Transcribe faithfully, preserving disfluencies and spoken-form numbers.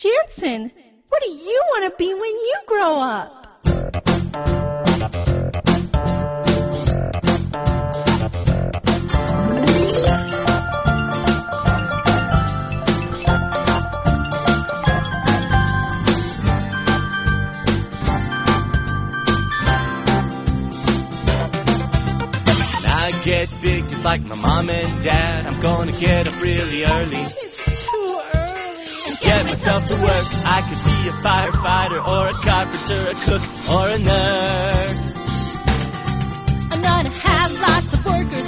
Jansen, what do you want to be when you grow up? Get big just like my mom and dad. I'm gonna get up really early. It's too early. And get myself to work. I could be a firefighter or a carpenter, a cook or a nurse. I'm gonna have lots of workers